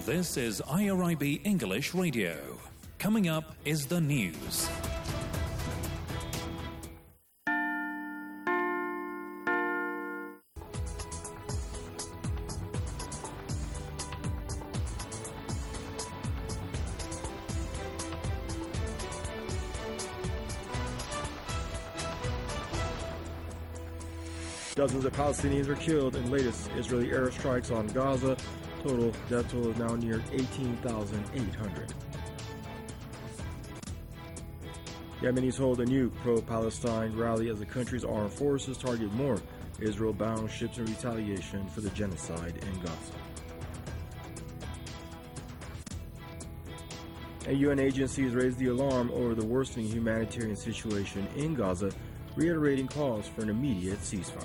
This is IRIB English Radio. Coming up is the news. Dozens of Palestinians were killed in latest Israeli airstrikes on Gaza. Total death toll is now near 18,800. Yemenis hold a new pro-Palestine rally as the country's armed forces target more Israel-bound ships in retaliation for the genocide in Gaza. A UN agency has raised the alarm over the worsening humanitarian situation in Gaza, reiterating calls for an immediate ceasefire.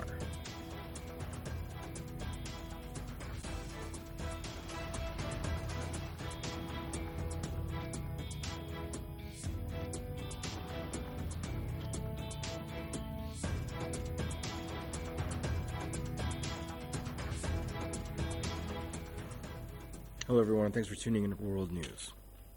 Hello everyone, thanks for tuning in to World News.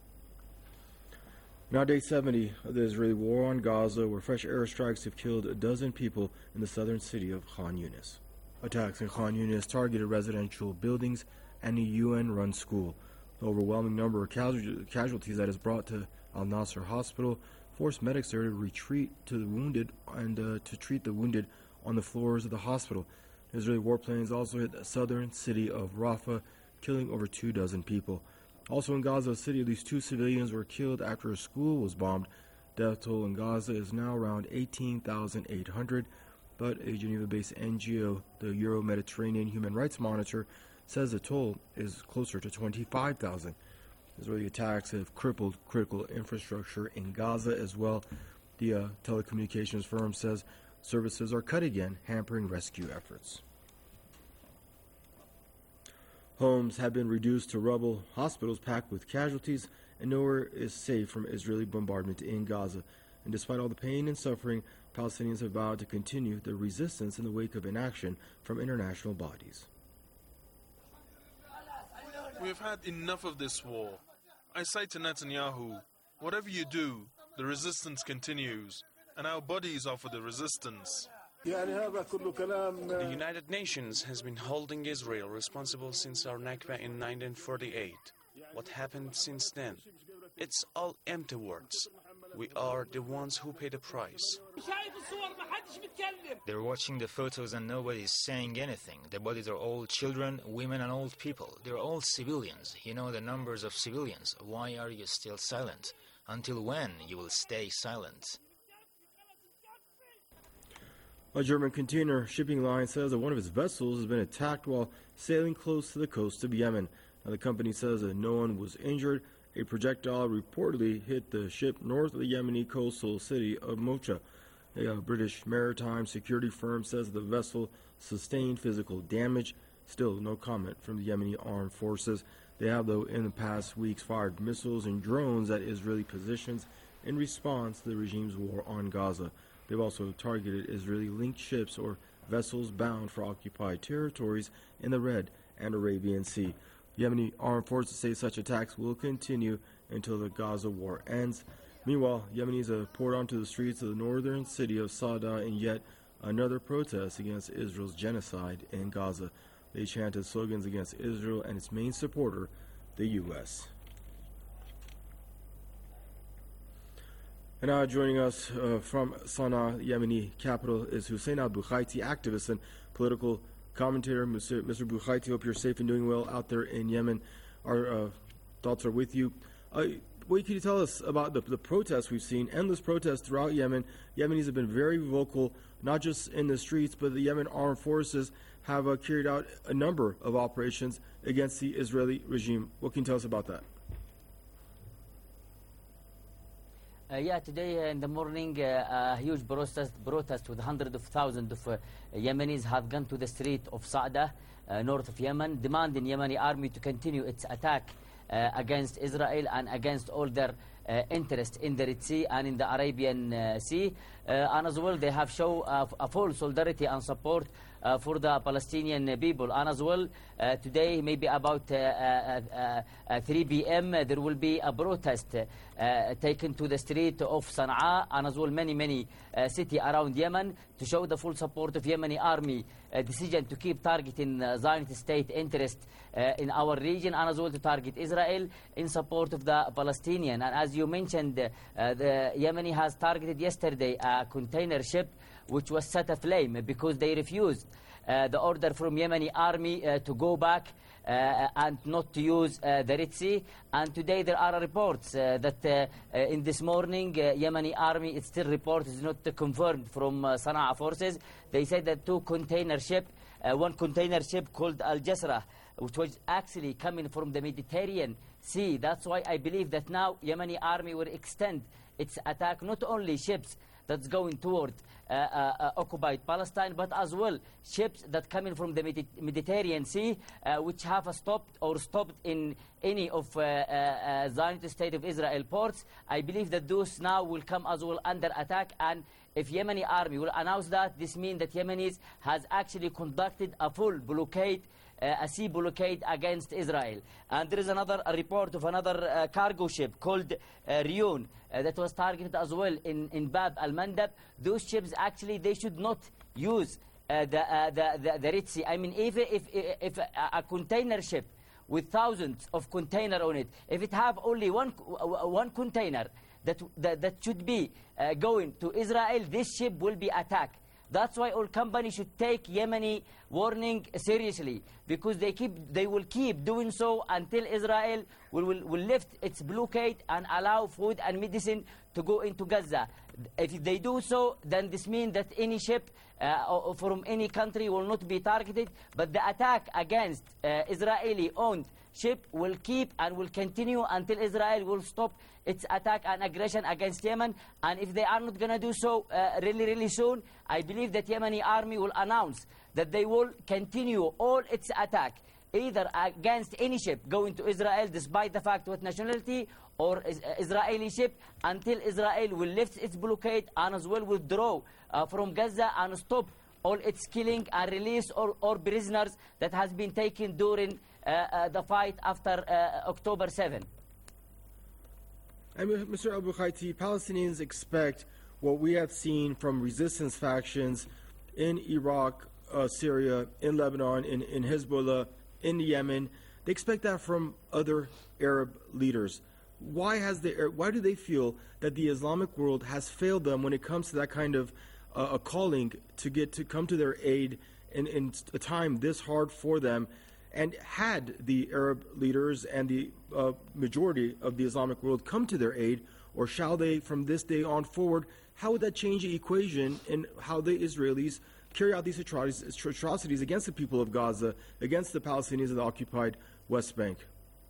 Now day 70 of the Israeli war on Gaza, where fresh airstrikes have killed a dozen people in the southern city of Khan Yunis. Attacks in Khan Yunis targeted residential buildings and a UN-run school. The overwhelming number of casualties that is brought to Al-Nasser Hospital forced medics there to retreat to the wounded and to treat the wounded on the floors of the hospital. Israeli warplanes also hit the southern city of Rafah, killing over 24 people. Also in Gaza City, at least 2 civilians were killed after a school was bombed. Death toll in Gaza is now around 18,800, but a Geneva-based NGO, the Euro-Mediterranean Human Rights Monitor, says the toll is closer to 25,000. Israeli attacks have crippled critical infrastructure in Gaza as well. The telecommunications firm says services are cut again, hampering rescue efforts. Homes have been reduced to rubble, hospitals packed with casualties, and nowhere is safe from Israeli bombardment in Gaza. And despite all the pain and suffering, Palestinians have vowed to continue their resistance in the wake of inaction from international bodies. We have had enough of this war. I say to Netanyahu, whatever you do, the resistance continues, and our bodies are for the resistance. The United Nations has been holding Israel responsible since our Nakba in 1948. What happened since then? It's all empty words. We are the ones who pay the price. They're watching the photos and nobody's saying anything. The bodies are all children, women and old people. They're all civilians. You know the numbers of civilians. Why are you still silent? Until when you will stay silent? A German container shipping line says that one of its vessels has been attacked while sailing close to the coast of Yemen. Now, the company says that no one was injured. A projectile reportedly hit the ship north of the Yemeni coastal city of Mocha. A British maritime security firm says the vessel sustained physical damage. Still, no comment from the Yemeni armed forces. They have, though, in the past weeks fired missiles and drones at Israeli positions in response to the regime's war on Gaza. They've also targeted Israeli-linked ships or vessels bound for occupied territories in the Red and Arabian Sea. Yemeni armed forces say such attacks will continue until the Gaza war ends. Meanwhile, Yemenis have poured onto the streets of the northern city of Sa'da in yet another protest against Israel's genocide in Gaza. They chanted slogans against Israel and its main supporter, the U.S. And now joining us from Sana'a, Yemeni capital, is Hussein al-Bukhaiti, activist and political commentator. Mr. Bukhaiti, hope you're safe and doing well out there in Yemen. Our thoughts are with you. What can you tell us about the protests we've seen? Endless protests throughout Yemen. Yemenis have been very vocal, not just in the streets, but the Yemen armed forces have carried out a number of operations against the Israeli regime. What can you tell us about that? Today in the morning, a huge protest with hundreds of thousands of Yemenis have gone to the street of Sa'da, north of Yemen, demanding Yemeni army to continue its attack against Israel and against all their interest in the Red Sea and in the Arabian Sea. And as well, they have shown a full solidarity and support for the Palestinian people. And as well, today, maybe about 3 p.m., there will be a protest taken to the street of Sana'a, and as well many cities around Yemen, to show the full support of Yemeni army decision to keep targeting Zionist state interest in our region, and as well to target Israel in support of the Palestinian. And as you mentioned, the Yemeni has targeted yesterday a container ship which was set aflame because they refused the order from Yemeni army to go back and not to use the Red Sea. And today there are reports that in this morning Yemeni army, it's still report, is not confirmed from Sana'a forces. They said that two container ship, one container ship called Al Jasra, which was actually coming from the Mediterranean Sea. That's why I believe that now Yemeni army will extend its attack, not only ships that's going toward occupied Palestine, but as well ships that coming from the Mediterranean Sea, which have stopped in any of Zionist State of Israel ports. I believe that those now will come as well under attack, and if Yemeni army will announce that, this means that Yemenis has actually conducted a full blockade, a sea blockade against Israel. And there is another report of another cargo ship called Riyun that was targeted as well in Bab al-Mandab. Those ships actually, they should not use the Red Sea. I mean, even if a container ship with thousands of container on it, if it have only one container that should be going to Israel, this ship will be attacked. That's why all companies should take Yemeni warning seriously, because they will keep doing so until Israel will lift its blockade and allow food and medicine to go into Gaza. If they do so, then this means that any ship from any country will not be targeted, but the attack against Israeli-owned ship will keep and will continue until Israel will stop its attack and aggression against Yemen. And if they are not going to do so really soon, I believe that Yemeni army will announce that they will continue all its attack, either against any ship going to Israel, despite the fact what nationality, or Israeli ship, until Israel will lift its blockade and as well withdraw from Gaza and stop all its killing and release all prisoners that has been taken during the fight after October 7. And Mr. Al-Bukhaiti, Palestinians expect what we have seen from resistance factions in Iraq, Syria, in Lebanon, in Hezbollah, in Yemen. They expect that from other Arab leaders. Why do they feel that the Islamic world has failed them when it comes to that kind of a calling to come to their aid in a time this hard for them? And had the Arab leaders and the majority of the Islamic world come to their aid, or shall they from this day on forward, how would that change the equation in how the Israelis carry out these atrocities against the people of Gaza, against the Palestinians of the occupied West Bank?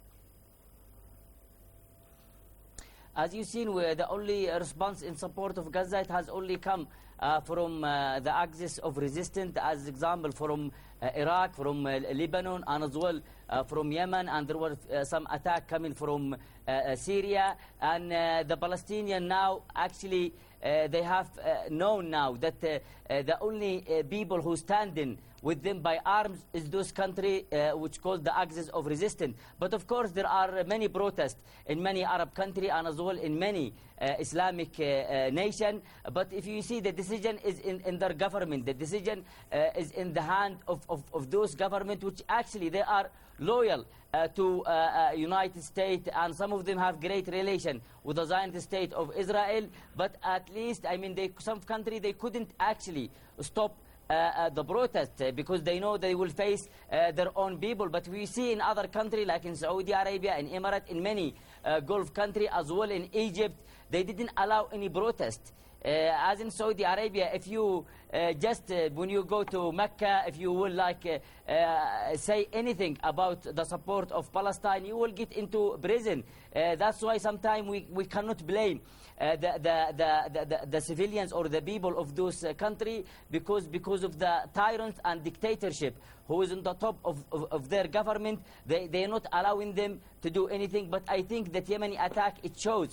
As you've seen, the only response in support of Gaza, it has only come from the axis of resistance, as example from Iraq, from Lebanon, and as well from Yemen, and there was some attack coming from Syria. And the Palestinians now actually they have known now that the only people who standing with them by arms is those countries which called the axis of resistance. But of course there are many protests in many Arab countries and as well in many Islamic nations. But if you see, the decision is in their government. The decision is in the hand of those governments which actually they are loyal to United States, and some of them have great relation with the Zionist State of Israel. But at least, I mean, some countries, they couldn't actually stop the protest because they know they will face their own people. But we see in other countries like in Saudi Arabia, in Emirates, in many Gulf countries, as well in Egypt, they didn't allow any protest. As in Saudi Arabia, if you when you go to Mecca, if you will say anything about the support of Palestine, you will get into prison. That's why sometimes we cannot blame the civilians or the people of those countries because of the tyrants and dictatorship who is on the top of their government. They are not allowing them to do anything. But I think that Yemeni attack, it shows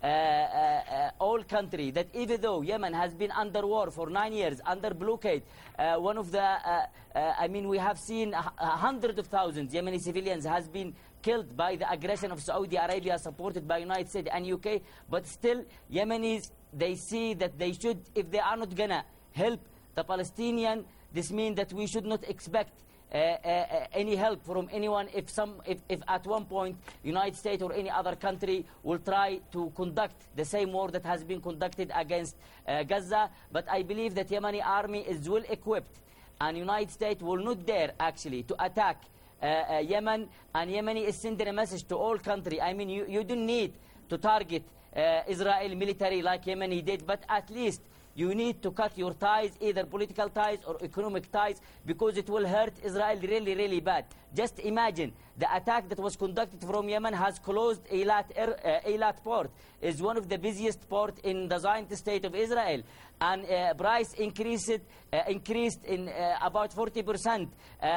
all country that even though Yemen has been under war for 9 years, under blockade, one of the, I mean, we have seen hundreds of thousands Yemeni civilians has been killed by the aggression of Saudi Arabia, supported by United States and UK, but still Yemenis, they see that they should, if they are not gonna help the Palestinian, this means that we should not expect any help from anyone if at one point United States or any other country will try to conduct the same war that has been conducted against Gaza. But I believe that Yemeni army is well equipped, and United States will not dare actually to attack Yemen, and Yemeni is sending a message to all country. I mean, you don't need to target Israel military like Yemeni did, but at least you need to cut your ties, either political ties or economic ties, because it will hurt Israel really, really bad. Just imagine the attack that was conducted from Yemen has closed Eilat port. Is one of the busiest ports in the Zionist state of Israel, and price increased in about 40%.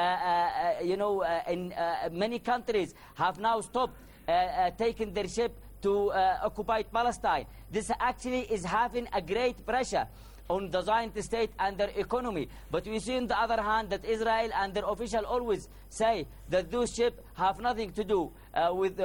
In many countries have now stopped taking their ship to occupied Palestine. This actually is having a great pressure on the Zionist state and their economy. But we see on the other hand that Israel and their officials always say that those ships have nothing to do with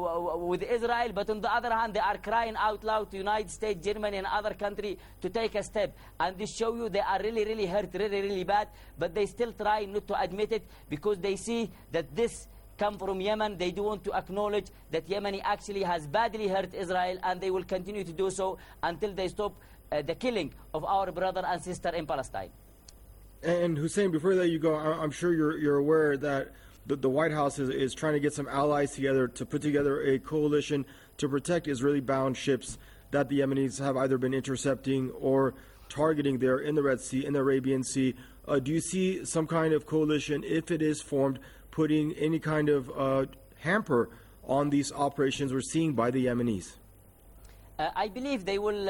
Israel. But on the other hand, they are crying out loud to United States, Germany and other countries to take a step. And this shows you they are really, really hurt, really, really bad. But they still try not to admit it because they see that this come from Yemen. They do want to acknowledge that Yemeni actually has badly hurt Israel, and they will continue to do so until they stop the killing of our brother and sister in Palestine. And Hussein, before that you go, I'm sure you're aware that the White House is trying to get some allies together to put together a coalition to protect Israeli-bound ships that the Yemenis have either been intercepting or targeting there in the Red Sea, in the Arabian Sea. Do you see some kind of coalition, if it is formed, putting any kind of hamper on these operations we're seeing by the Yemenis? I believe they will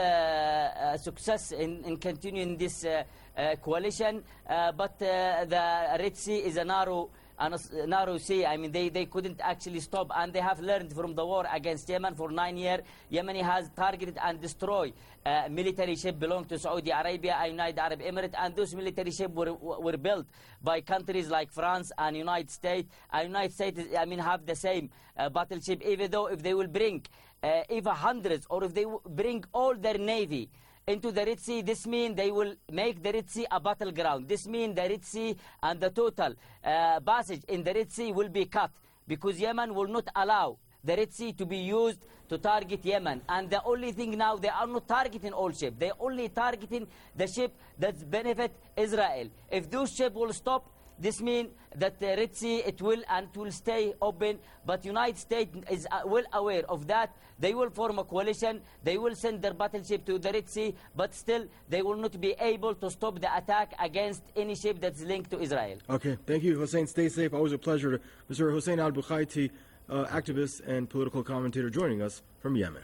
success in continuing this coalition, but the Red Sea is a narrow sea. I mean, they couldn't actually stop, and they have learned from the war against Yemen for 9 years. Yemeni has targeted and destroyed military ships belonging to Saudi Arabia and United Arab Emirates, and those military ships were built by countries like France and United States. And United States, I mean, have the same battleship, even though if they will bring even hundreds, or if they bring all their navy into the Red Sea, this means they will make the Red Sea a battleground. This means the Red Sea and the total passage in the Red Sea will be cut, because Yemen will not allow the Red Sea to be used to target Yemen. And the only thing now, they are not targeting all ships. They are only targeting the ship that benefit Israel. If those ships will stop, this means that the Red Sea, it will stay open. But United States is well aware of that. They will form a coalition. They will send their battleship to the Red Sea, but still they will not be able to stop the attack against any ship that's linked to Israel. Okay, thank you, Hussein. Stay safe. Always a pleasure. Mr. Hussein al-Bukhaiti, activist and political commentator, joining us from Yemen.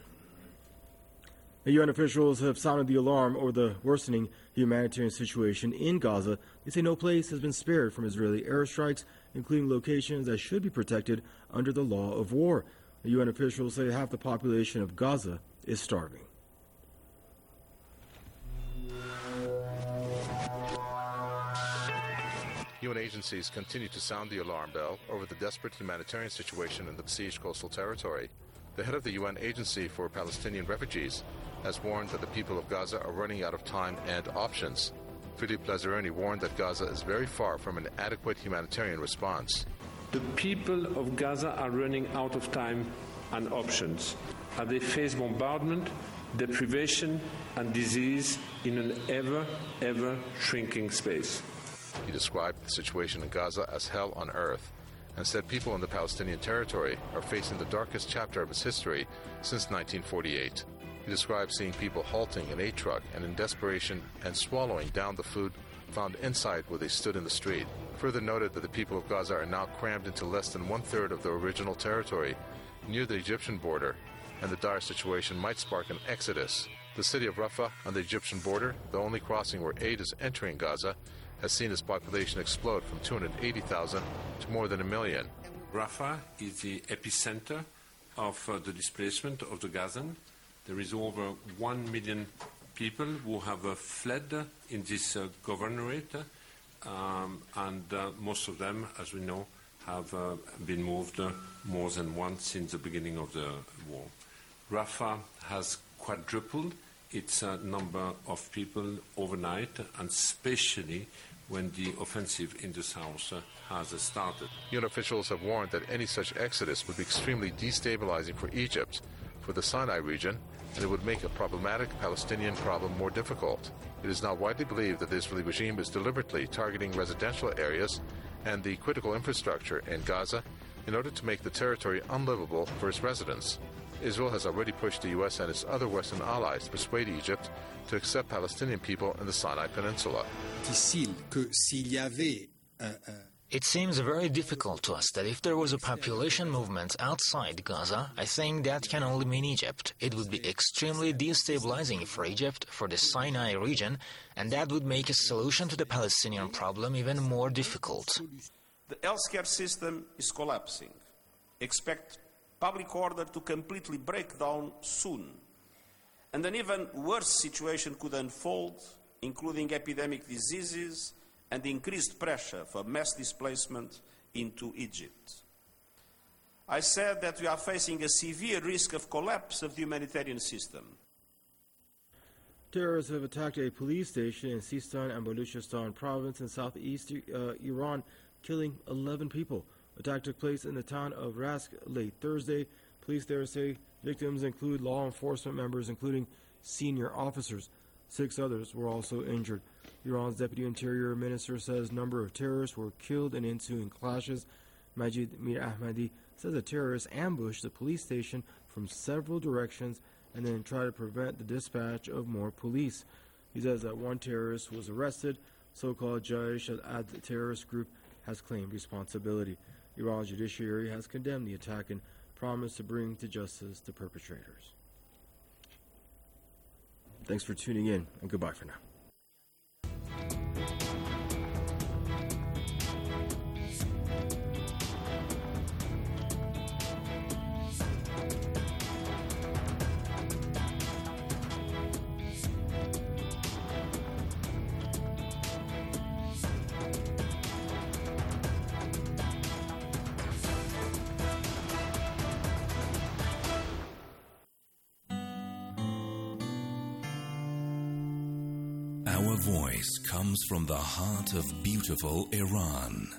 The UN officials have sounded the alarm over the worsening humanitarian situation in Gaza. They say no place has been spared from Israeli airstrikes, including locations that should be protected under the law of war. The UN officials say half the population of Gaza is starving. UN agencies continue to sound the alarm bell over the desperate humanitarian situation in the besieged coastal territory. The head of the UN Agency for Palestinian Refugees has warned that the people of Gaza are running out of time and options. Philippe Lazzarini warned that Gaza is very far from an adequate humanitarian response. The people of Gaza are running out of time and options as they face bombardment, deprivation and disease in an ever shrinking space. He described the situation in Gaza as hell on earth and said people in the Palestinian territory are facing the darkest chapter of its history since 1948. He described seeing people halting an aid truck and in desperation and swallowing down the food found inside where they stood in the street. Further noted that the people of Gaza are now crammed into less than one-third of their original territory near the Egyptian border, and the dire situation might spark an exodus. The city of Rafah on the Egyptian border, the only crossing where aid is entering Gaza, has seen its population explode from 280,000 to more than 1 million. Rafah is the epicenter of the displacement of the Gazan. There is over 1 million people who have fled in this governorate, and most of them, as we know, have been moved more than once since the beginning of the war. Rafah has quadrupled its number of people overnight, and especially when the offensive in the south has started. UN officials have warned that any such exodus would be extremely destabilizing for Egypt, for the Sinai region, and it would make a problematic Palestinian problem more difficult. It is now widely believed that the Israeli regime is deliberately targeting residential areas and the critical infrastructure in Gaza in order to make the territory unlivable for its residents. Israel has already pushed the U.S. and its other Western allies to persuade Egypt to accept Palestinian people in the Sinai Peninsula. It seems very difficult to us that if there was a population movement outside Gaza, I think that can only mean Egypt. It would be extremely destabilizing for Egypt, for the Sinai region, and that would make a solution to the Palestinian problem even more difficult. The healthcare system is collapsing. Expect public order to completely break down soon. And an even worse situation could unfold, including epidemic diseases and increased pressure for mass displacement into Egypt. I said that we are facing a severe risk of collapse of the humanitarian system. Terrorists have attacked a police station in Sistan and Baluchistan province in southeast Iran, killing 11 people. Attack took place in the town of Rask late Thursday. Police there say victims include law enforcement members, including senior officers. 6 others were also injured. Iran's Deputy Interior Minister says a number of terrorists were killed in ensuing clashes. Majid Mir Ahmadi says the terrorists ambushed the police station from several directions and then tried to prevent the dispatch of more police. He says that one terrorist was arrested. So-called Jaish al-Ad terrorist group has claimed responsibility. Iran's judiciary has condemned the attack and promised to bring to justice the perpetrators. Thanks for tuning in, and goodbye for now. Our voice comes from the heart of beautiful Iran.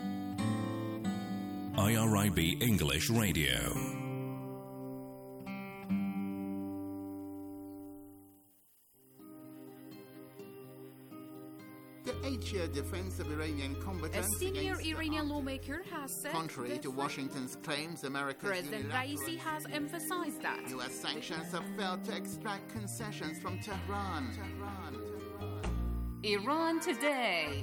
IRIB English Radio. The 8-year defense of Iranian combatants. A senior Iranian lawmaker has said, contrary to Washington's claims, America's President Raisi has emphasized that U.S. sanctions have failed to extract concessions from Tehran. Iran Today.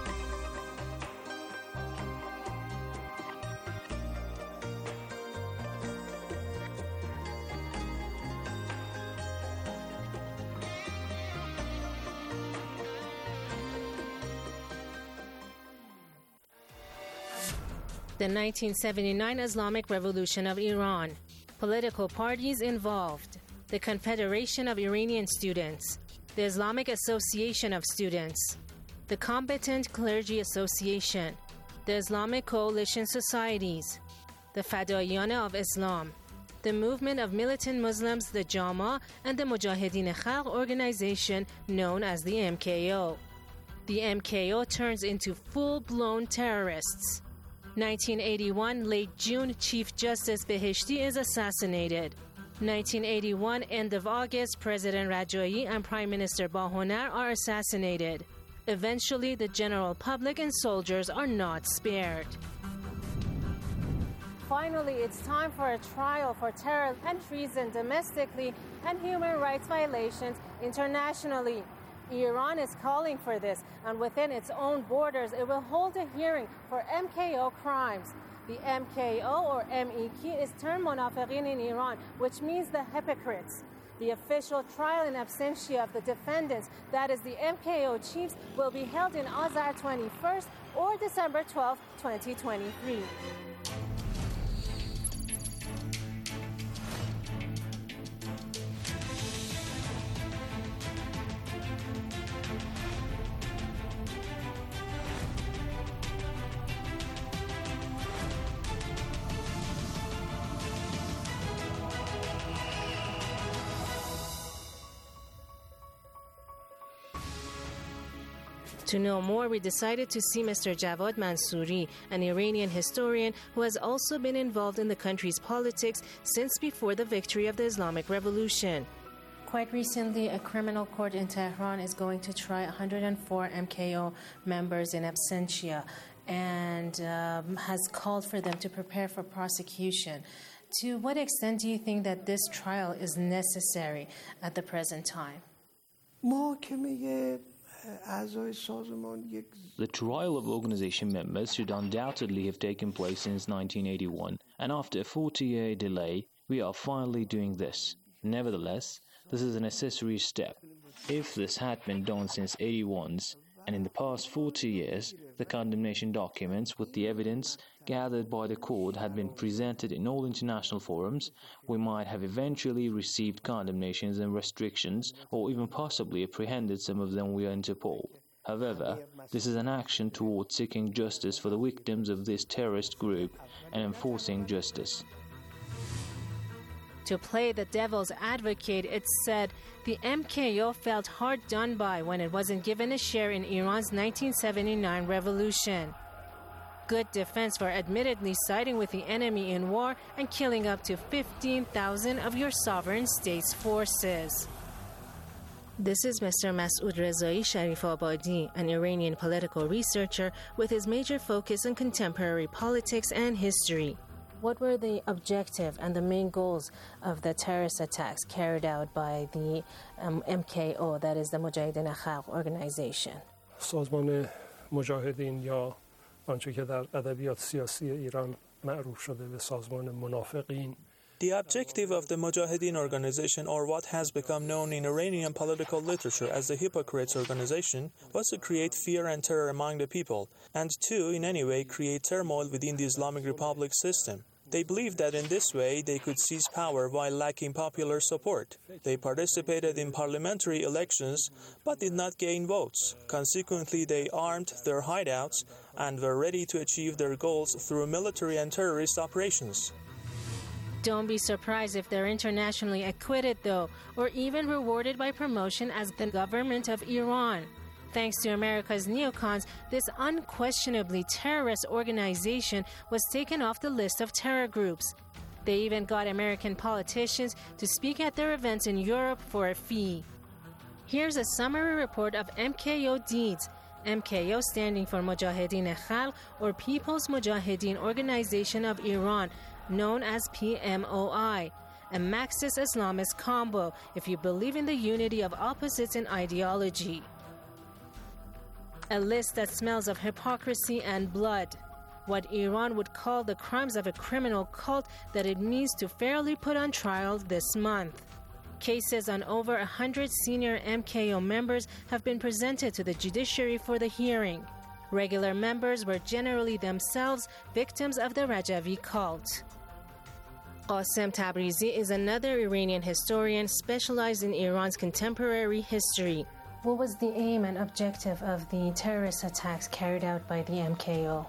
The 1979 Islamic Revolution of Iran. Political parties involved. The Confederation of Iranian Students. The Islamic Association of Students. The Combatant Clergy Association. The Islamic Coalition Societies. The Fadaiyana of Islam. The movement of militant Muslims, the Jama, and the Mujahideen Khalq organization known as the MKO. The MKO turns into full-blown terrorists. 1981, late June, Chief Justice Beheshti is assassinated. 1981, end of August, President Rajoyi and Prime Minister Bahonar are assassinated. Eventually, the general public and soldiers are not spared. Finally, it's time for a trial for terror and treason domestically and human rights violations internationally. Iran is calling for this, and within its own borders, it will hold a hearing for MKO crimes. The MKO, or MEK, is termed Munafiqin in Iran, which means the hypocrites. The official trial in absentia of the defendants, that is the MKO chiefs, will be held in Azar 21st or December 12, 2023. To know more, we decided to see Mr. Javad Mansouri, an Iranian historian who has also been involved in the country's politics since before the victory of the Islamic Revolution. Quite recently, a criminal court in Tehran is going to try 104 MKO members in absentia and has called for them to prepare for prosecution. To what extent do you think that this trial is necessary at the present time? The trial of organization members should undoubtedly have taken place since 1981, and after a 40-year delay, we are finally doing this. Nevertheless, this is a necessary step. If this had been done since 81's, and in the past 40 years, the condemnation documents with the evidence gathered by the court had been presented in all international forums, we might have eventually received condemnations and restrictions, or even possibly apprehended some of them via Interpol. However, this is an action towards seeking justice for the victims of this terrorist group and enforcing justice. To play the devil's advocate, it's said the MKO felt hard done by when it wasn't given a share in Iran's 1979 revolution. Good defense for admittedly siding with the enemy in war and killing up to 15,000 of your sovereign state's forces. This is Mr. Masoud Rezai Sharifabadi, an Iranian political researcher with his major focus on contemporary politics and history. What were the objective and the main goals of the terrorist attacks carried out by the MKO, that is the Mujahideen Khalq organization? سازمان مجاهدین یا آنچه که در ادبیات سیاسی ایران معروف شده به سازمان منافقین. The objective of the Mujahideen organization, or what has become known in Iranian political literature as the Hypocrites organization, was to create fear and terror among the people, and to, in any way, create turmoil within the Islamic Republic system. They believed that in this way they could seize power while lacking popular support. They participated in parliamentary elections but did not gain votes. Consequently, they armed their hideouts and were ready to achieve their goals through military and terrorist operations. Don't be surprised if they're internationally acquitted, though, or even rewarded by promotion as the government of Iran. Thanks to America's neocons, this unquestionably terrorist organization was taken off the list of terror groups. They even got American politicians to speak at their events in Europe for a fee. Here's a summary report of MKO deeds. MKO standing for Mujahideen Khalq, or People's Mujahideen Organization of Iran, known as PMOI, a Marxist-Islamist combo if you believe in the unity of opposites in ideology. A list that smells of hypocrisy and blood. What Iran would call the crimes of a criminal cult that it means to fairly put on trial this month. Cases on over 100 senior MKO members have been presented to the judiciary for the hearing. Regular members were generally themselves victims of the Rajavi cult. Qasem Tabrizi is another Iranian historian specialized in Iran's contemporary history. What was the aim and objective of the terrorist attacks carried out by the MKO?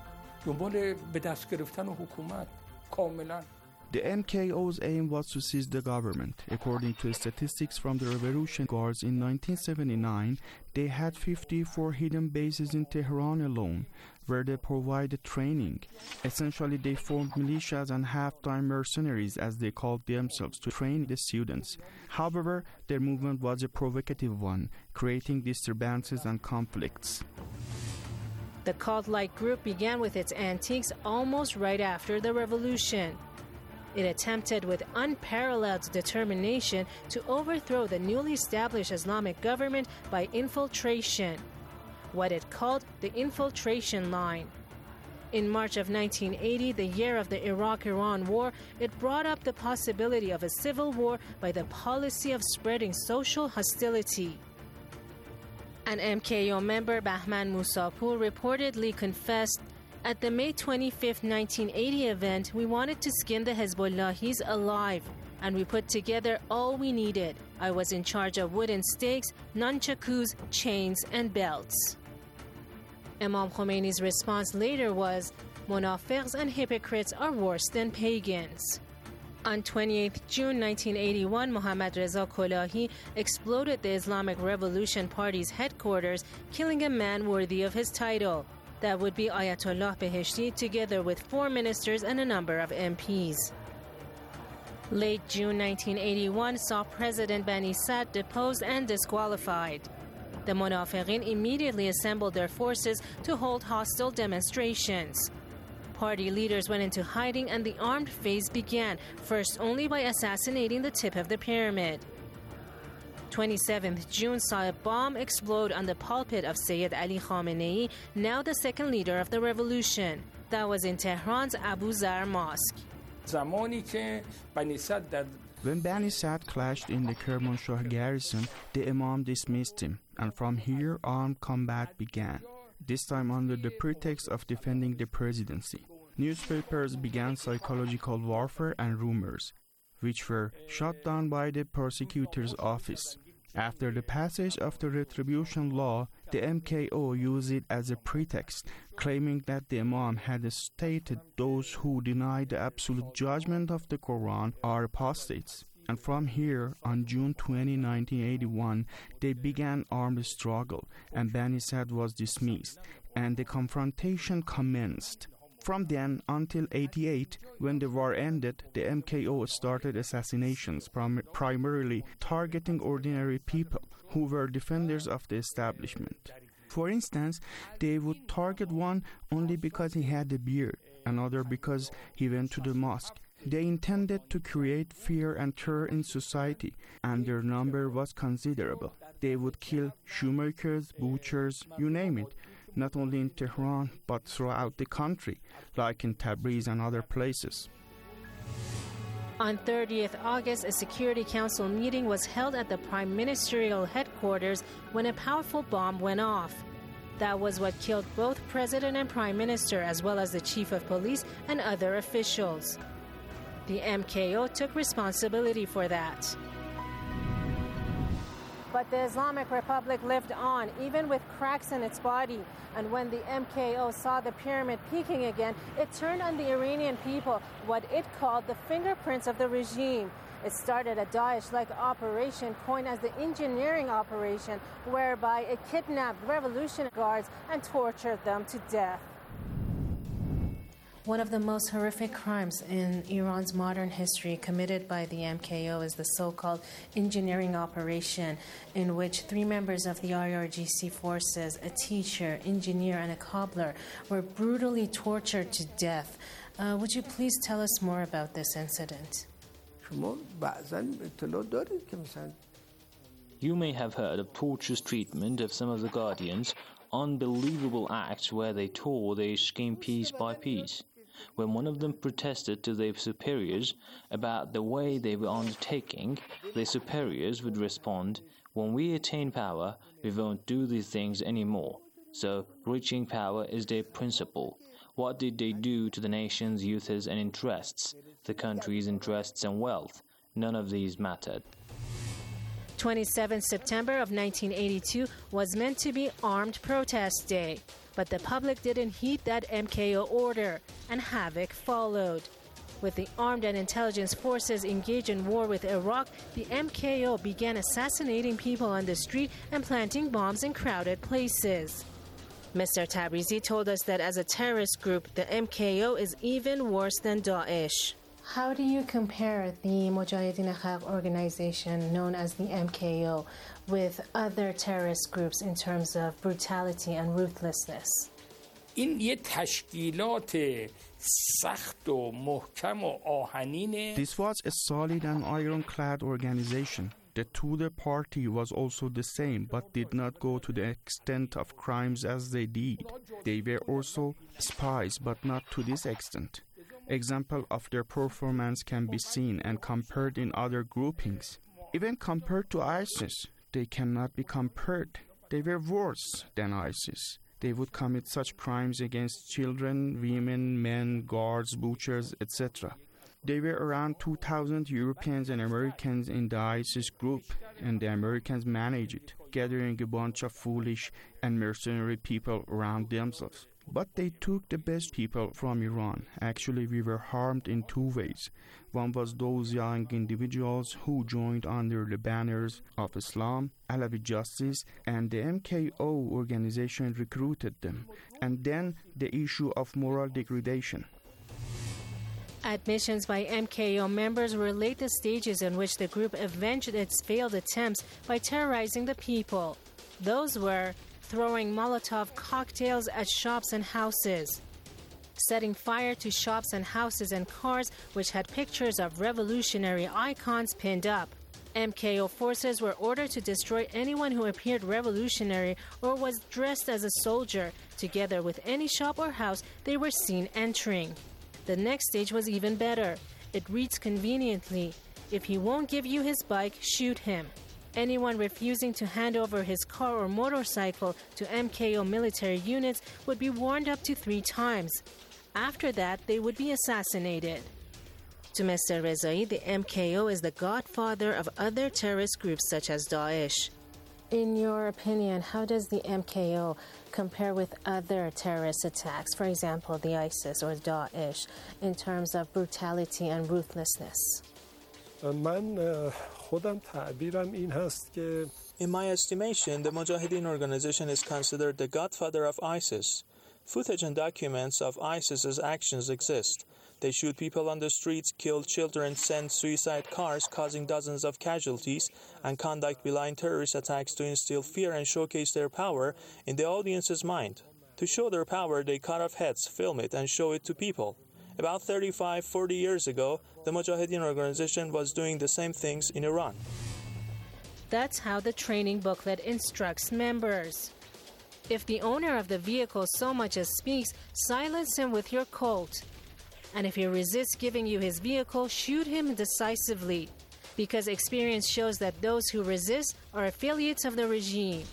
The MKO's aim was to seize the government. According to statistics from the Revolution Guards in 1979, they had 54 hidden bases in Tehran alone, where they provided training. Essentially, they formed militias and half-time mercenaries, as they called themselves, to train the students. However, their movement was a provocative one, creating disturbances and conflicts. The cult-like group began with its antiques almost right after the revolution. It attempted with unparalleled determination to overthrow the newly established Islamic government by infiltration, what it called the infiltration line. In March of 1980, the year of the Iraq-Iran war, it brought up the possibility of a civil war by the policy of spreading social hostility. An MKO member, Bahman Musapour, reportedly confessed, "At the May 25, 1980 event, we wanted to skin the Hezbollahis alive, and we put together all we needed. I was in charge of wooden stakes, nunchakus, chains, and belts." Imam Khomeini's response later was, "Munafiqs and hypocrites are worse than pagans." On 28 June 1981, Mohammad Reza Kolahi exploded the Islamic Revolution Party's headquarters, killing a man worthy of his title. That would be Ayatollah Beheshti, together with 4 ministers and a number of MPs. Late June 1981 saw President Bani Sadr deposed and disqualified. The Munafiqin immediately assembled their forces to hold hostile demonstrations. Party leaders went into hiding and the armed phase began, first only by assassinating the tip of the pyramid. 27th June saw a bomb explode on the pulpit of Sayyid Ali Khamenei, now the second leader of the revolution. That was in Tehran's Abu Zar Mosque. When Bani Sadr clashed in the Kermanshah garrison, the Imam dismissed him, and from here armed combat began, this time under the pretext of defending the presidency. Newspapers began psychological warfare and rumors, which were shut down by the prosecutor's office. After the passage of the retribution law, the MKO used it as a pretext, claiming that the Imam had stated those who deny the absolute judgment of the Quran are apostates. And from here, on June 20, 1981, they began armed struggle, and Bani Sadr was dismissed, and the confrontation commenced. From then until 88, when the war ended, the MKO started assassinations, primarily targeting ordinary people who were defenders of the establishment. For instance, they would target one only because he had a beard, another because he went to the mosque. They intended to create fear and terror in society, and their number was considerable. They would kill shoemakers, butchers, you name it, not only in Tehran, but throughout the country, like in Tabriz and other places. On 30th August, a Security Council meeting was held at the Prime Ministerial headquarters when a powerful bomb went off. That was what killed both President and Prime Minister, as well as the Chief of Police and other officials. The MKO took responsibility for that. But the Islamic Republic lived on, even with cracks in its body. And when the MKO saw the pyramid peaking again, it turned on the Iranian people, what it called the fingerprints of the regime. It started a Daesh-like operation coined as the engineering operation, whereby it kidnapped revolution guards and tortured them to death. One of the most horrific crimes in Iran's modern history committed by the MKO is the so-called engineering operation, in which 3 members of the IRGC forces, a teacher, engineer, and a cobbler, were brutally tortured to death. Would you please tell us more about this incident? You may have heard of torturous treatment of some of the guardians, unbelievable acts where they tore their skin piece by piece. When one of them protested to their superiors about the way they were undertaking, their superiors would respond, "When we attain power, we won't do these things anymore." So, reaching power is their principle. What did they do to the nation's youths and interests, the country's interests and wealth? None of these mattered. 27th September of 1982 was meant to be Armed Protest Day, but the public didn't heed that MKO order, and havoc followed. With the armed and intelligence forces engaged in war with Iraq, the MKO began assassinating people on the street and planting bombs in crowded places. Mr. Tabrizi told us that as a terrorist group, the MKO is even worse than Daesh. How do you compare the Mujahideen Khalq organization, known as the MKO, with other terrorist groups in terms of brutality and ruthlessness? This was a solid and ironclad organization. The Tudeh party was also the same, but did not go to the extent of crimes as they did. They were also spies, but not to this extent. Example of their performance can be seen and compared in other groupings. Even compared to ISIS, they cannot be compared. They were worse than ISIS. They would commit such crimes against children, women, men, guards, butchers, etc. There were around 2,000 Europeans and Americans in the ISIS group, and the Americans managed it, gathering a bunch of foolish and mercenary people around themselves. But they took the best people from Iran. Actually, we were harmed in two ways. One was those young individuals who joined under the banners of Islam, Alawi Justice, and the MKO organization recruited them. And then the issue of moral degradation. Admissions by MKO members were late the stages in which the group avenged its failed attempts by terrorizing the people. Those were throwing Molotov cocktails at shops and houses, setting fire to shops and houses and cars which had pictures of revolutionary icons pinned up. MKO forces were ordered to destroy anyone who appeared revolutionary or was dressed as a soldier, together with any shop or house they were seen entering. The next stage was even better. It reads conveniently, "If he won't give you his bike, shoot him." Anyone refusing to hand over his car or motorcycle to MKO military units would be warned up to 3 times. After that, they would be assassinated. To Mr. Rezai, the MKO is the godfather of other terrorist groups such as Daesh. In your opinion, how does the MKO compare with other terrorist attacks, for example, the ISIS or Daesh, in terms of brutality and ruthlessness? In my estimation, the Mujahideen organization is considered the godfather of ISIS. Footage and documents of ISIS's actions exist. They shoot people on the streets, kill children, send suicide cars causing dozens of casualties, and conduct blind terrorist attacks to instill fear and showcase their power in the audience's mind. To show their power, they cut off heads, film it, and show it to people. About 35-40 years ago, the Mujahideen organization was doing the same things in Iran. That's how the training booklet instructs members. If the owner of the vehicle so much as speaks, silence him with your Colt. And if he resists giving you his vehicle, shoot him decisively, because experience shows that those who resist are affiliates of the regime.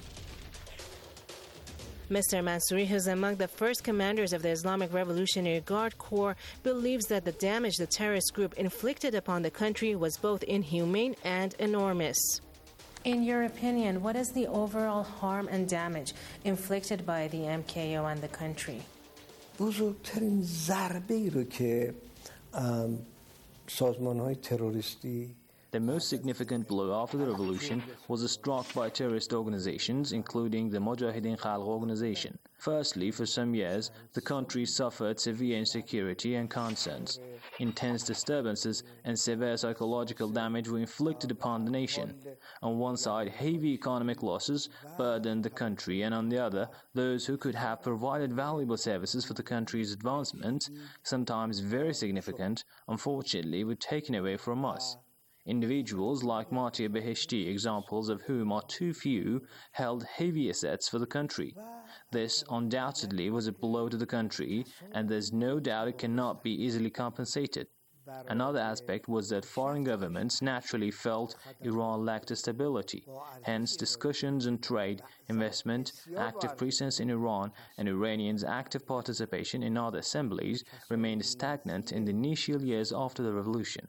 Mr. Mansouri, who's among the first commanders of the Islamic Revolutionary Guard Corps, believes that the damage the terrorist group inflicted upon the country was both inhumane and enormous. In your opinion, what is the overall harm and damage inflicted by the MKO on the country? بزرگترین ضربه‌ای رو که سازمان‌های تروریستی The most significant blow after the revolution was struck by terrorist organizations, including the Mujahideen Khalq organization. Firstly, for some years, the country suffered severe insecurity and concerns. Intense disturbances and severe psychological damage were inflicted upon the nation. On one side, heavy economic losses burdened the country, and on the other, those who could have provided valuable services for the country's advancement, sometimes very significant, unfortunately were taken away from us. Individuals like Martia Beheshti, examples of whom are too few, held heavy assets for the country. This undoubtedly was a blow to the country, and there's no doubt it cannot be easily compensated. Another aspect was that foreign governments naturally felt Iran lacked stability. Hence, discussions on trade, investment, active presence in Iran, and Iranians' active participation in other assemblies remained stagnant in the initial years after the revolution.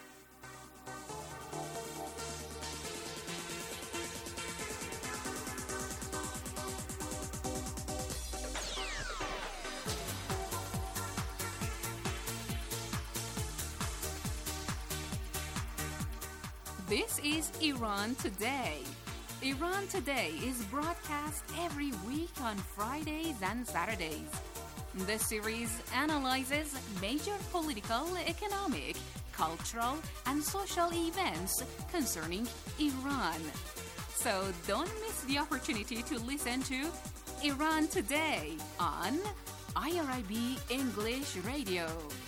This is Iran Today. Iran Today is broadcast every week on Fridays and Saturdays. The series analyzes major political, economic, cultural, and social events concerning Iran. So don't miss the opportunity to listen to Iran Today on IRIB English Radio.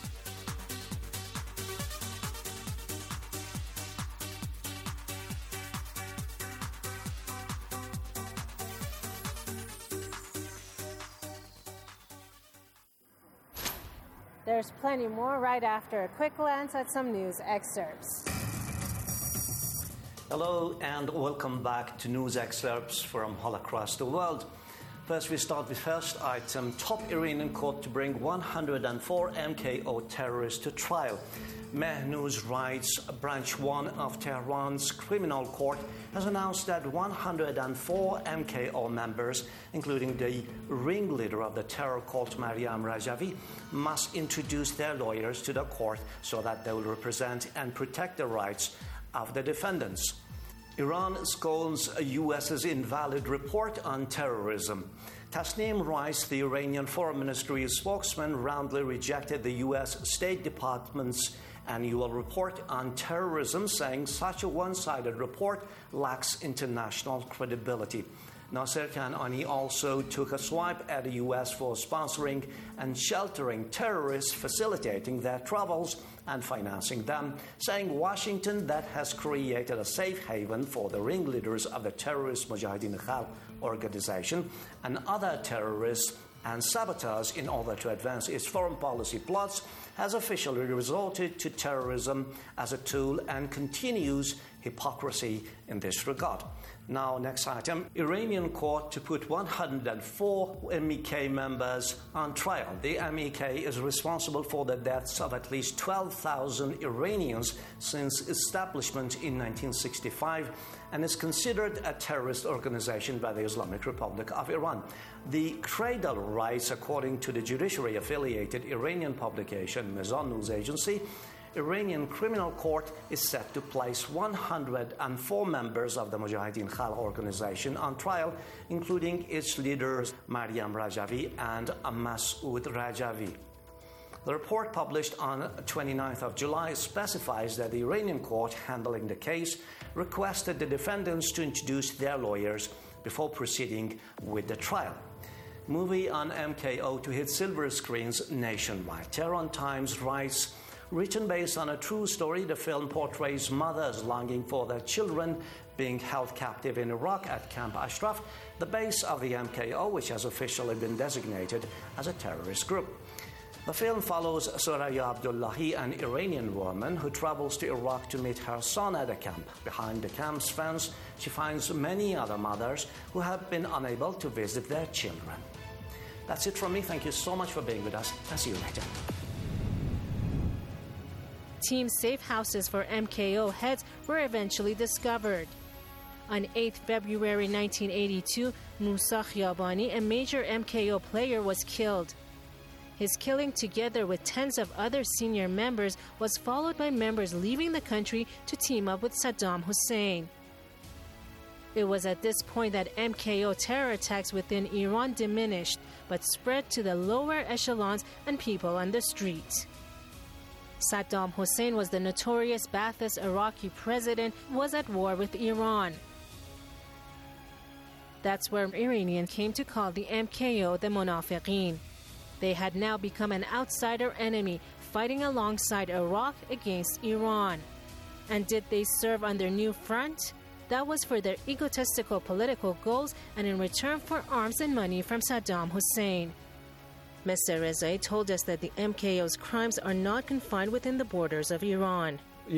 There's plenty more right after a quick glance at some news excerpts. Hello and welcome back to news excerpts from all across the world. First, we start with first item. Top Iranian court to bring 104 MKO terrorists to trial. Mehnouz Rights Branch 1 of Tehran's criminal court has announced that 104 MKO members, including the ringleader of the terror cult Maryam Rajavi, must introduce their lawyers to the court so that they will represent and protect the rights of the defendants. Iran scolds U.S.'s invalid report on terrorism. Tasnim Rice, the Iranian Foreign Ministry spokesman, roundly rejected the U.S. State Department's annual report on terrorism, saying such a one-sided report lacks international credibility. Nasser Kanani also took a swipe at the U.S. for sponsoring and sheltering terrorists, facilitating their travels and financing them, saying Washington that has created a safe haven for the ringleaders of the terrorist Mujahideen Khalq organization and other terrorists and saboteurs in order to advance its foreign policy plots, has officially resorted to terrorism as a tool and continues hypocrisy in this regard. Now, next item. Iranian court to put 104 MEK members on trial. The MEK is responsible for the deaths of at least 12,000 Iranians since establishment in 1965 and is considered a terrorist organization by the Islamic Republic of Iran. The Cradle writes, according to the judiciary-affiliated Iranian publication Mizan News Agency, Iranian criminal court is set to place 104 members of the Mujahideen Khalq organization on trial, including its leaders Maryam Rajavi and Masoud Rajavi. The report published on 29th of July specifies that the Iranian court handling the case requested the defendants to introduce their lawyers before proceeding with the trial. Movie on MKO to hit silver screens nationwide. Tehran Times writes, written based on a true story, the film portrays mothers longing for their children being held captive in Iraq at Camp Ashraf, the base of the MKO, which has officially been designated as a terrorist group. The film follows Soraya Abdullahi, an Iranian woman who travels to Iraq to meet her son at a camp. Behind the camp's fence, she finds many other mothers who have been unable to visit their children. That's it from me. Thank you so much for being with us. I'll see you later. Team safe houses for MKO heads were eventually discovered. On 8 February 1982, Musa Khiabani, a major MKO player, was killed. His killing, together with tens of other senior members, was followed by members leaving the country to team up with Saddam Hussein. It was at this point that MKO terror attacks within Iran diminished, but spread to the lower echelons and people on the street. Saddam Hussein was the notorious Ba'athist Iraqi president, was at war with Iran. That's where Iranians came to call the MKO the Munafiqeen. They had now become an outsider enemy, fighting alongside Iraq against Iran. And did they serve on their new front? That was for their egotistical political goals and in return for arms and money from Saddam Hussein. Mr. Rezai told us that the MKO's crimes are not confined within the borders of Iran.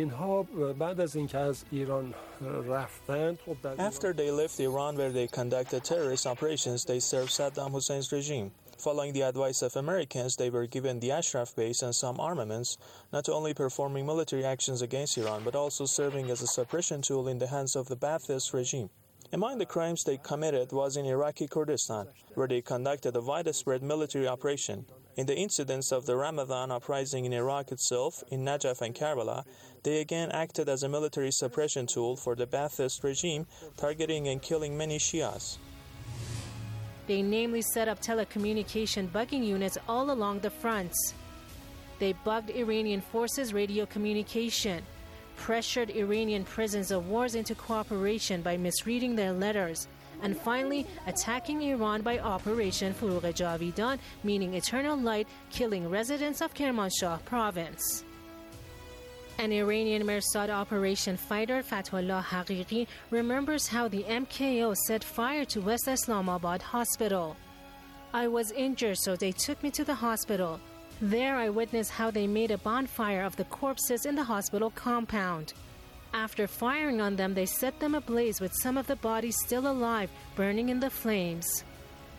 After they left Iran, where they conducted terrorist operations, they served Saddam Hussein's regime. Following the advice of Americans, they were given the Ashraf base and some armaments, not only performing military actions against Iran, but also serving as a suppression tool in the hands of the Ba'athist regime. Among the crimes they committed was in Iraqi Kurdistan, where they conducted a widespread military operation. In the incidents of the Ramadan uprising in Iraq itself, in Najaf and Karbala, they again acted as a military suppression tool for the Ba'athist regime, targeting and killing many Shias. They namely set up telecommunication bugging units all along the fronts. They bugged Iranian forces' radio communication, pressured Iranian prisoners of wars into cooperation by misreading their letters, and finally attacking Iran by Operation Furuq Javidan, meaning eternal light, killing residents of Kermanshah province. An Iranian Mersad operation fighter, Fatullah Haqiqi, remembers how the MKO set fire to West Islamabad Hospital. I was injured, so they took me to the hospital. There I witnessed how they made a bonfire of the corpses in the hospital compound. After firing on them, they set them ablaze with some of the bodies still alive, burning in the flames.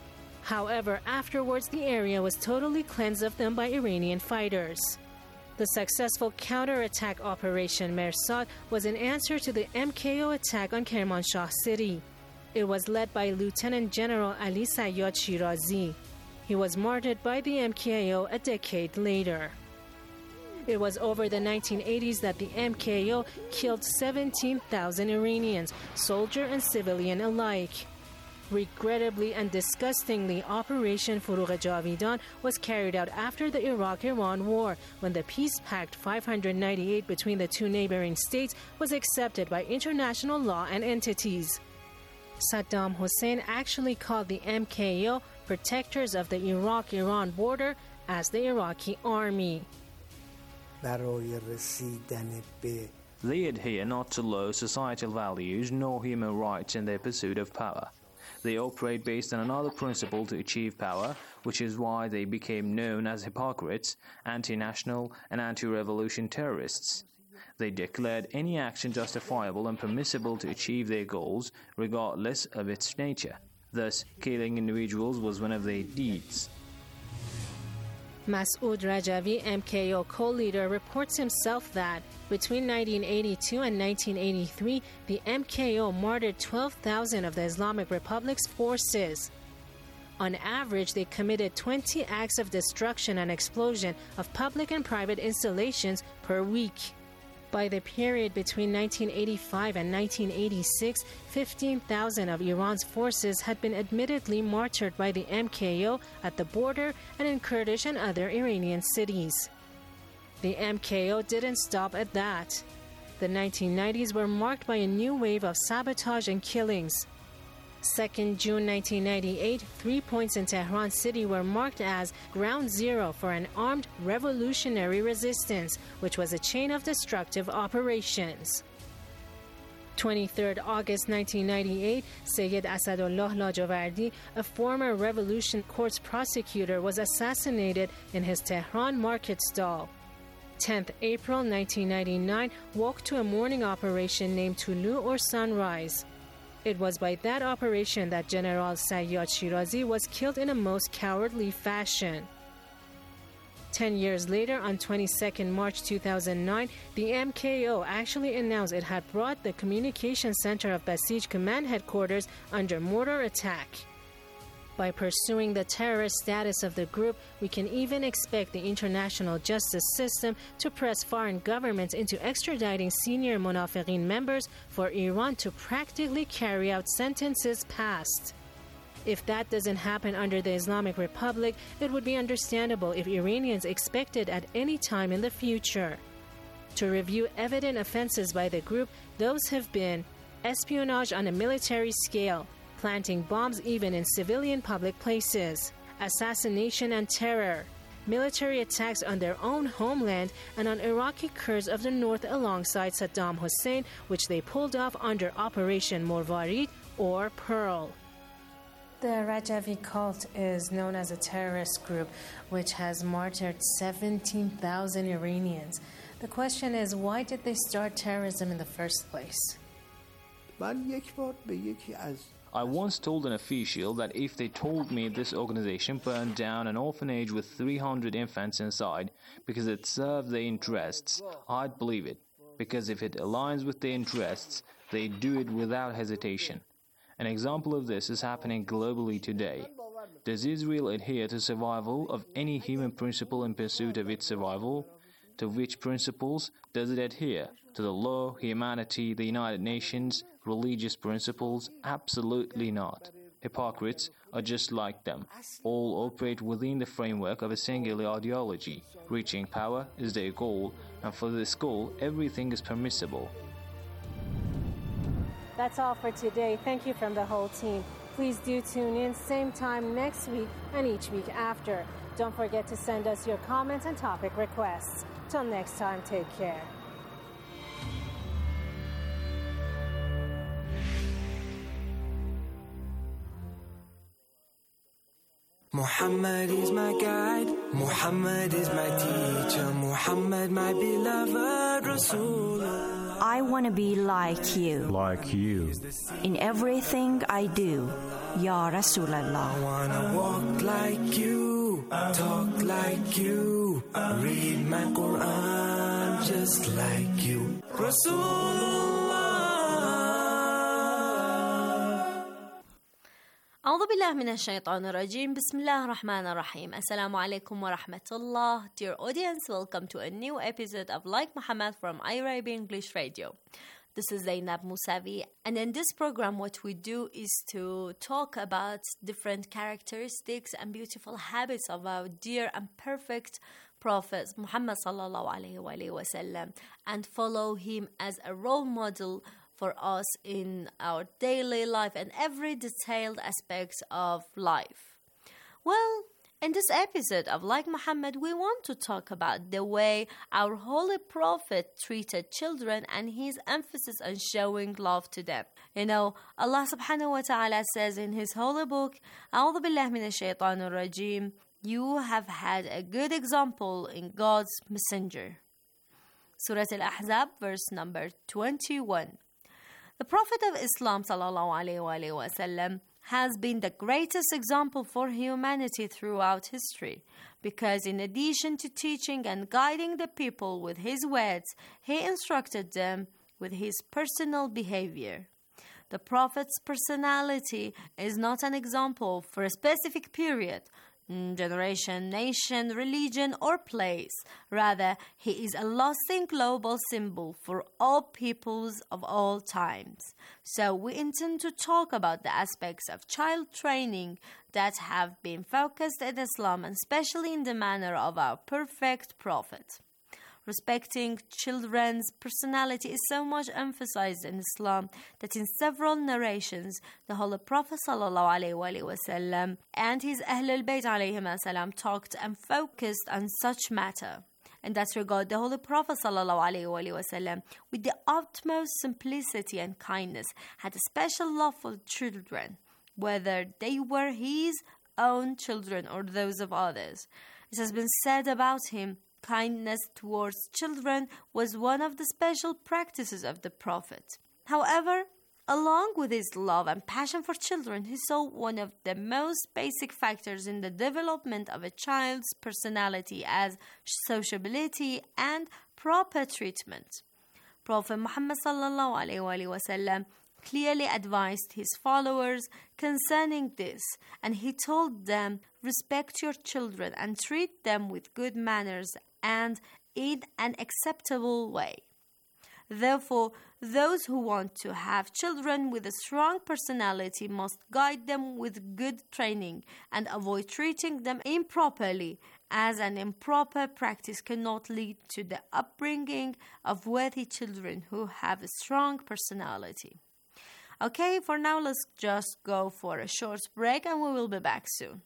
However, afterwards the area was totally cleansed of them by Iranian fighters. The successful counterattack Operation Mersad was an answer to the MKO attack on Kermanshah city. It was led by Lieutenant General Ali Sayyad Shirazi. He was martyred by the MKO a decade later. It was over the 1980s that the MKO killed 17,000 Iranians, soldier and civilian alike. Regrettably and disgustingly, Operation Furugh Javidan was carried out after the Iraq-Iran war, when the Peace Pact 598 between the two neighboring states was accepted by international law and entities. Saddam Hussein actually called the MKO protectors of the Iraq-Iran border as the Iraqi army. They adhere not to low societal values nor human rights in their pursuit of power. They operate based on another principle to achieve power, which is why they became known as hypocrites, anti-national and anti-revolution terrorists. They declared any action justifiable and permissible to achieve their goals, regardless of its nature. Thus, killing individuals was one of their deeds. Masoud Rajavi, MKO co-leader, reports himself that between 1982 and 1983, the MKO martyred 12,000 of the Islamic Republic's forces. On average, they committed 20 acts of destruction and explosion of public and private installations per week. By the period between 1985 and 1986, 15,000 of Iran's forces had been admittedly martyred by the MKO at the border and in Kurdish and other Iranian cities. The MKO didn't stop at that. The 1990s were marked by a new wave of sabotage and killings. 2nd June 1998, 3 points in Tehran city were marked as ground zero for an armed revolutionary resistance, which was a chain of destructive operations. 23rd August 1998, Sayyid Asadullah Lajavardi, a former revolution courts prosecutor, was assassinated in his Tehran market stall. 10th April 1999, woke to a morning operation named Tulu or Sunrise. It was by that operation that General Sayyad Shirazi was killed in a most cowardly fashion. 10 years later, on 22nd March 2009, the MKO actually announced it had brought the communication center of Basij Command Headquarters under mortar attack. By pursuing the terrorist status of the group, we can even expect the international justice system to press foreign governments into extraditing senior Munafiqeen members for Iran to practically carry out sentences passed. If that doesn't happen under the Islamic Republic, it would be understandable if Iranians expected at any time in the future. To review evident offenses by the group, those have been espionage on a military scale, planting bombs even in civilian public places, assassination and terror, military attacks on their own homeland and on Iraqi Kurds of the north alongside Saddam Hussein, which they pulled off under Operation Morvarid or Pearl. The Rajavi cult is known as a terrorist group which has martyred 17,000 Iranians. The question is, why did they start terrorism in the first place? I once told an official that if they told me this organization burned down an orphanage with 300 infants inside because it served their interests, I'd believe it. Because if it aligns with their interests, they do it without hesitation. An example of this is happening globally today. Does Israel adhere to survival of any human principle in pursuit of its survival? To which principles does it adhere? To the law, humanity, the United Nations, religious principles? Absolutely not. Hypocrites are just like them. All operate within the framework of a singular ideology. Reaching power is their goal, and for this goal, everything is permissible. That's all for today. Thank you from the whole team. Please do tune in same time next week and each week after. Don't forget to send us your comments and topic requests. Till next time, take care. Muhammad is my guide, Muhammad is my teacher, Muhammad my beloved Rasulullah. I want to be like you. Like you. In everything I do, Ya Rasulallah. I want to walk like you, talk like you, read my Quran just like you. Rasulullah. أعوذ بالله من الشيطان الرجيم. بسم الله الرحمن الرحيم. Assalamu alaikum wa rahmatullah. Dear audience, welcome to a new episode of Like Muhammad from Arabic English Radio. This is Zainab Musavi, and in this program what we do is to talk about different characteristics and beautiful habits of our dear and perfect Prophet Muhammad sallallahu alaihi wasallam, and follow him as a role model for us in our daily life and every detailed aspect of life. Well, in this episode of Like Muhammad, we want to talk about the way our Holy Prophet treated children and his emphasis on showing love to them. You know, Allah subhanahu wa ta'ala says in his holy book, أعوذ بالله من الشيطان الرجيم, you have had a good example in God's messenger. Surah Al-Ahzab, verse number 21. The Prophet of Islam sallallahu alaihi wasallam has been the greatest example for humanity throughout history, because in addition to teaching and guiding the people with his words, he instructed them with his personal behavior. The Prophet's personality is not an example for a specific period, generation, nation, religion, or place. Rather, he is a lasting global symbol for all peoples of all times. So we intend to talk about the aspects of child training that have been focused in Islam, and especially in the manner of our perfect Prophet. Respecting children's personality is so much emphasized in Islam that in several narrations, the Holy Prophet ﷺ and his Ahlul Bayt ﷺ talked and focused on such matter. In that regard, the Holy Prophet ﷺ, with the utmost simplicity and kindness, had a special love for children, whether they were his own children or those of others. It has been said about him, kindness towards children was one of the special practices of the Prophet. However, along with his love and passion for children, he saw one of the most basic factors in the development of a child's personality as sociability and proper treatment. Prophet Muhammad sallallahu alaihi wasallam clearly advised his followers concerning this, and he told them, respect your children and treat them with good manners and in an acceptable way. Therefore, those who want to have children with a strong personality must guide them with good training and avoid treating them improperly, as an improper practice cannot lead to the upbringing of worthy children who have a strong personality. Okay, for now, let's just go for a short break and we will be back soon.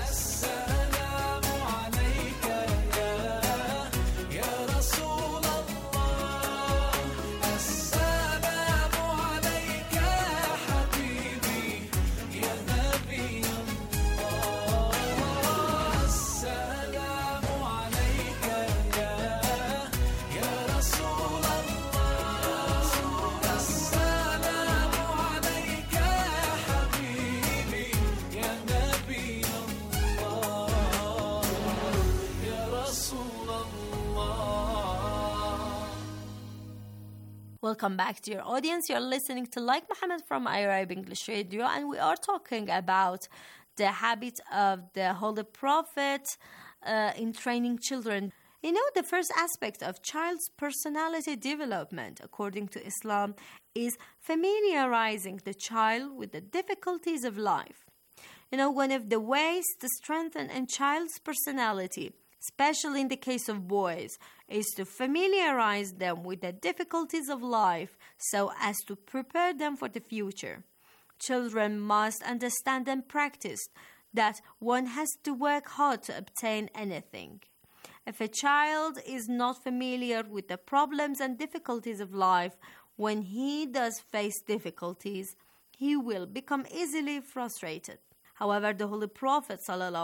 Welcome back, dear audience. You're listening to Like Muhammad from Arabic English Radio, and we are talking about the habit of the Holy Prophet in training children. You know, the first aspect of child's personality development, according to Islam, is familiarizing the child with the difficulties of life. You know, one of the ways to strengthen a child's personality, especially in the case of boys, is to familiarize them with the difficulties of life so as to prepare them for the future. Children must understand and practice that one has to work hard to obtain anything. If a child is not familiar with the problems and difficulties of life, when he does face difficulties, he will become easily frustrated. However, the Holy Prophet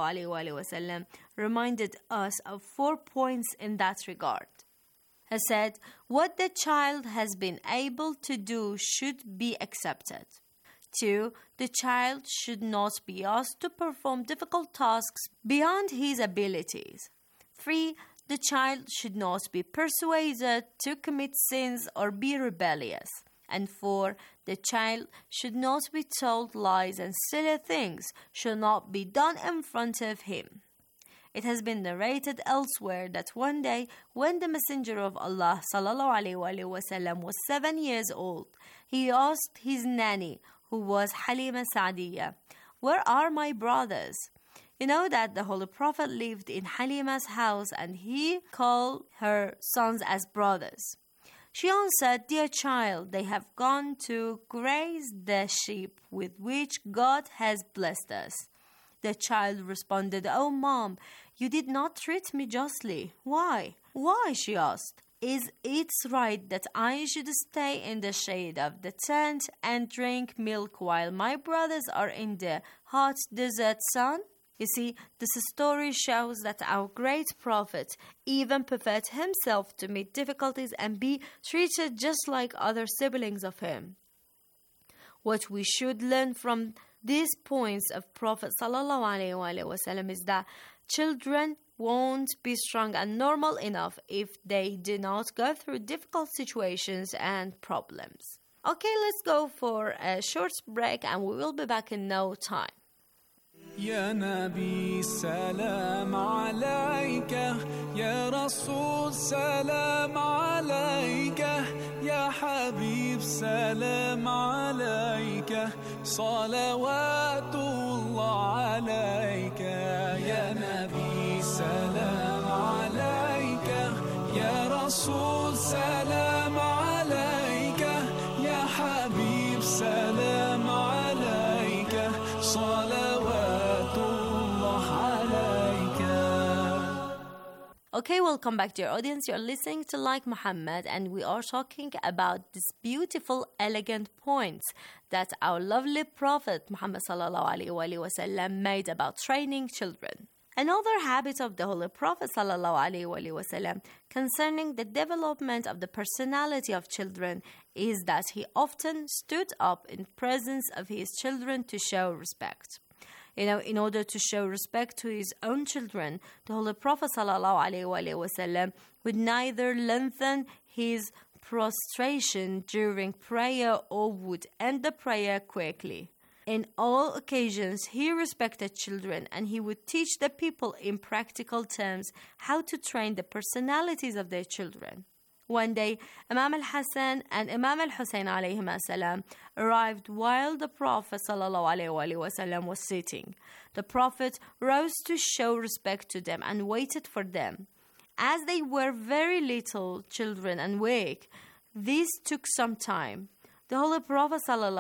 ﷺ reminded us of 4 points in that regard. He said, what the child has been able to do should be accepted. 2. The child should not be asked to perform difficult tasks beyond his abilities. 3. The child should not be persuaded to commit sins or be rebellious. And 4. The child should not be told lies, and silly things should not be done in front of him. It has been narrated elsewhere that one day when the Messenger of Allah ﷺ was 7 years old, he asked his nanny, who was Halima Sa'diyya, where are my brothers? You know that the Holy Prophet lived in Halima's house and he called her sons as brothers. She answered, dear child, they have gone to graze the sheep with which God has blessed us. The child responded, oh mom, you did not treat me justly. Why? Why? She asked. Is it right that I should stay in the shade of the tent and drink milk while my brothers are in the hot desert sun? You see, this story shows that our great prophet even prepared himself to meet difficulties and be treated just like other siblings of him. What we should learn from these points of Prophet ﷺ is that children won't be strong and normal enough if they do not go through difficult situations and problems. Okay, let's go for a short break and we will be back in no time. يا نبي سلام عليك يا رسول سلام عليك يا حبيب سلام عليك صلوات الله عليك يا نبي سلام عليك يا رسول سلام عليك يا حبيب سلام عليك صلوات الله عليك. Okay, welcome back, dear audience. You're listening to Like Muhammad, and we are talking about these beautiful, elegant points that our lovely Prophet Muhammad ﷺ made about training children. Another habit of the Holy Prophet ﷺ concerning the development of the personality of children is that he often stood up in presence of his children to show respect. In order to show respect to his own children, the Holy Prophet ﷺ would neither lengthen his prostration during prayer or would end the prayer quickly. In all occasions, he respected children and he would teach the people in practical terms how to train the personalities of their children. One day, Imam al-Hassan and Imam al-Hussein alayhim arrived while the Prophet ﷺ was sitting. The Prophet rose to show respect to them and waited for them. As they were very little children and weak, this took some time. The Holy Prophet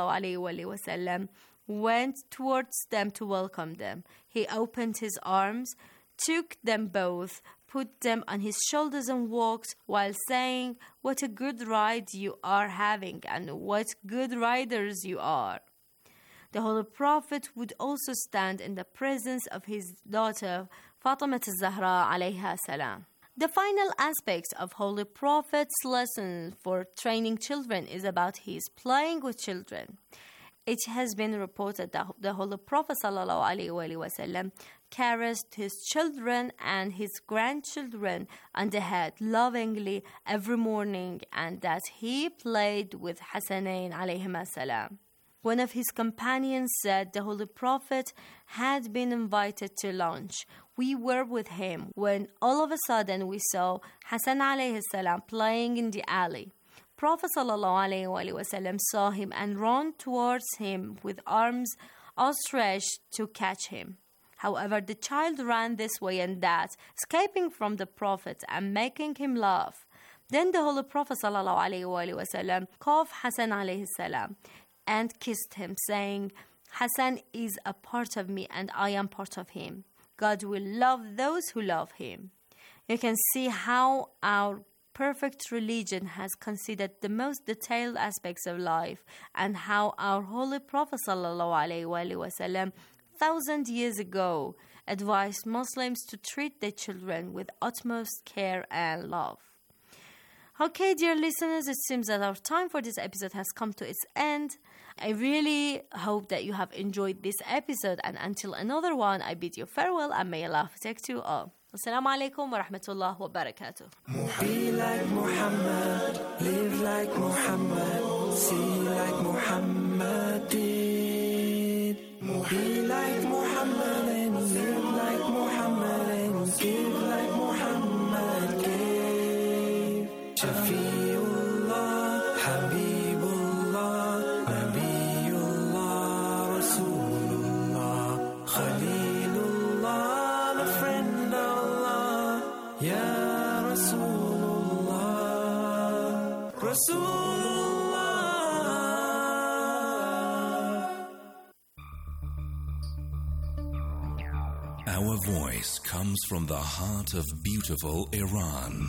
ﷺ went towards them to welcome them. He opened his arms, took them both, put them on his shoulders and walked while saying, what a good ride you are having and what good riders you are. The Holy Prophet would also stand in the presence of his daughter Fatima al-Zahra alayha salam. The final aspect of Holy Prophet's lesson for training children is about his playing with children. It has been reported that the Holy Prophet ﷺ caressed his children and his grandchildren on the head lovingly every morning, and that he played with Hassanain alayhim salam. One of his companions said the Holy Prophet had been invited to lunch. We were with him when all of a sudden we saw Hassan alayhi salam playing in the alley. Prophet ﷺ saw him and ran towards him with arms outstretched to catch him. However, the child ran this way and that, escaping from the Prophet and making him laugh. Then the Holy Prophet ﷺ caught Hassan alayhi salam and kissed him, saying, Hassan is a part of me and I am part of him. God will love those who love him. You can see how our perfect religion has considered the most detailed aspects of life and how our Holy Prophet ﷺ 1,000 years ago, advised Muslims to treat their children with utmost care and love. Okay, dear listeners, it seems that our time for this episode has come to its end. I really hope that you have enjoyed this episode, and until another one, I bid you farewell and may Allah protect you all. Assalamu alaikum wa rahmatullah wa barakatuh. Be like Muhammad, live like Muhammad, see like Muhammad did. Be like Muhammad and live like Muhammad and give like Muhammad gave. Shafiullah, Habibullah, Nabiullah, Rasulullah, Khalilullah, the friend of Allah, Ya Rasulullah, Rasulullah. Our voice comes from the heart of beautiful Iran.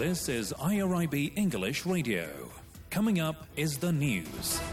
This is IRIB English Radio. Coming up is the news.